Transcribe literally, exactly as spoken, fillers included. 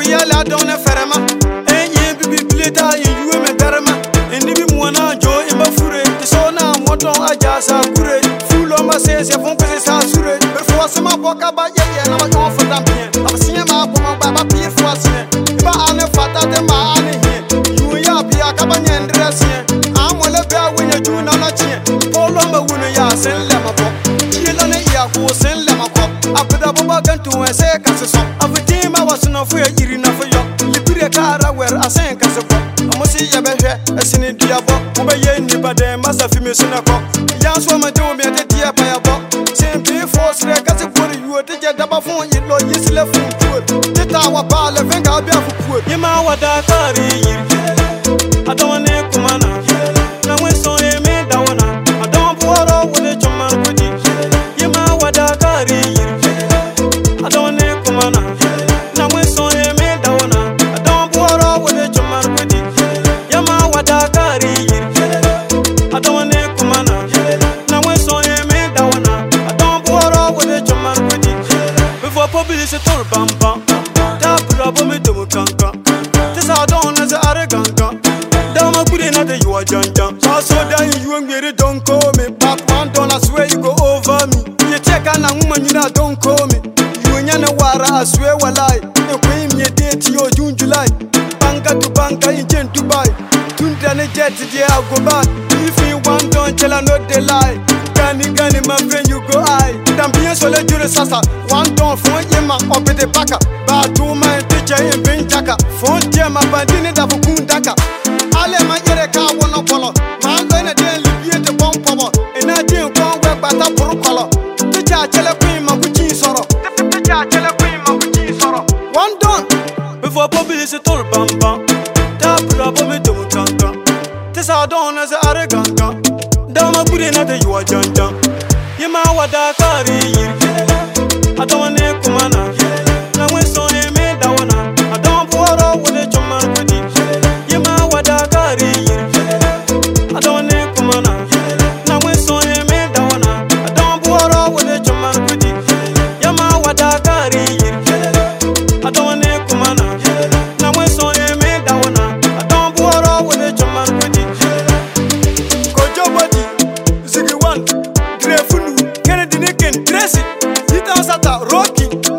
ya la don e ferma enye bibi pleta yu me derma indi bi mona jo e ma fure so na moto aja sa kure fulo ma se se fon ko se sa sure per fo se ma boka ba ye ye na ma jo fo tampien aba sinye ma ko ma ba ba pir fo asine ba ane fata de ma ane he yu ya bi akaba nyendre asine amole be awenya ju na na chie polo ma wunu ya sen le ma bo chilo ne ya ko sen le ma ko abda bo ba gantu e se ka se so abdi ma wasuna fu ya iri na fu yo libire kara wer asen ka se ko amosi ya be hwe asine dia bo mo be ye ni ba de masa fi me suna ko ya so ma de o me de dia pa ya bo simple force re ka se ko yu te je da ba fun yi lo yi sile fun ku te ta wa ba le venga bia fu ku yi ma wa da kari yiri adon ne kumana na we so e me da wona adon buoro wo de choma kudi yi ma wa da kari yiri adon ne kumana na we so e me da wona adon buoro wo de choma kudi yi ma wa da kari yiri adon ne kumana na we so e me da wona adon buoro wo de choma kudi before publish to bamba da brabo me do kanka tisa don na za are kanka dama kude na de you a janjan so so da you ngere don't call me back one dollar swear you go over me you check na nguma nyina don't call me you nya na wara I swear walai e ko im ye date yo June July banka to banka in Dubai tunda ne jet dia go back if you want don't tell no de lie gani gani my friend you go I dan bien so le jure sasa one don fo yema obede paka ba to my teacher in benjaka fo dia ma bandini da fukundaka ale ma yere ka wono polo ma ndo ne de libie de bon pobo ena de kon we bata puru kolo teacher chele queen ma ku chin soro teacher chele queen ma ku chin soro one don before publish to bamba da brabo me do kanka tisa don na za are ganka dama kude na de you a janjan yema wada kari yiri adon ne kumana na we so e me da wona adon buoro wo de choma kudi yema wada kari yiri adon ne kumana na we so e me da wona adon buoro wo de choma kudi yema wada kari yiri adon ne kumana na we so e me da wona adon buoro wo de choma kudi kojo body zigi one Drefunu Kennedy Niken Tracy Zita Sata Rocky